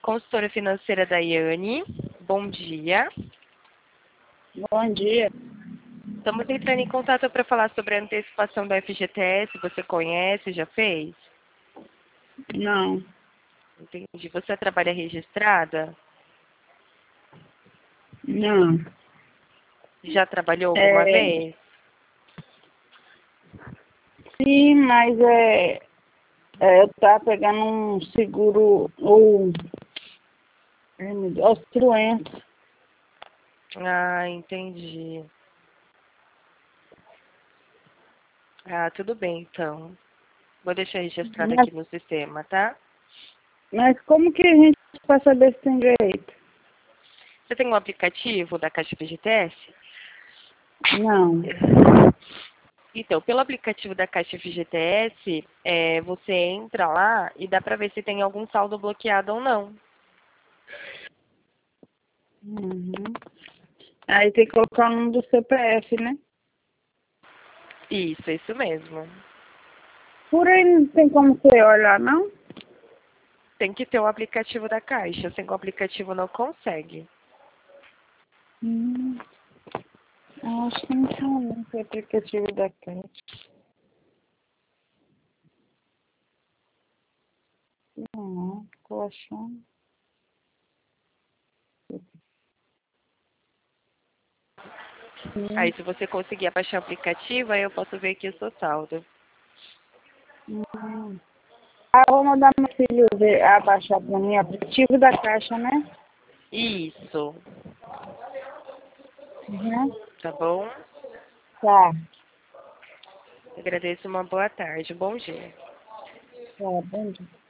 consultora financeira Daiane. Bom dia. Bom dia. Estamos entrando em contato para falar sobre a antecipação da FGTS. Você conhece, já fez? Não. Entendi. Você trabalha registrada? Não. Já trabalhou alguma vez? Sim, mas eu tava pegando um seguro, auxiliante. Ah, entendi. Ah, tudo bem, então. Vou deixar registrado Mas, aqui no sistema, tá? mas como que a gente pode saber se tem direito? Você tem um aplicativo da Caixa FGTS? Não. Então, pelo aplicativo da Caixa FGTS, você entra lá e dá para ver se tem algum saldo bloqueado ou não. Uhum. Aí tem que colocar o nome do CPF, né? Isso mesmo. Por aí não tem como você olhar, não? Tem que ter o aplicativo da Caixa. Sem o aplicativo não consegue. Acho que não tem esse aplicativo da Caixa. Não, tô achando. Aí, se você conseguir abaixar o aplicativo, aí eu posso ver aqui o seu saldo. Hum. Ah, eu vou mandar meu filho ver, abaixar pra mim o aplicativo da Caixa, né? Isso. Uhum. Tá bom? Tá, Agradeço, uma boa tarde. Bom dia. tá, bom dia.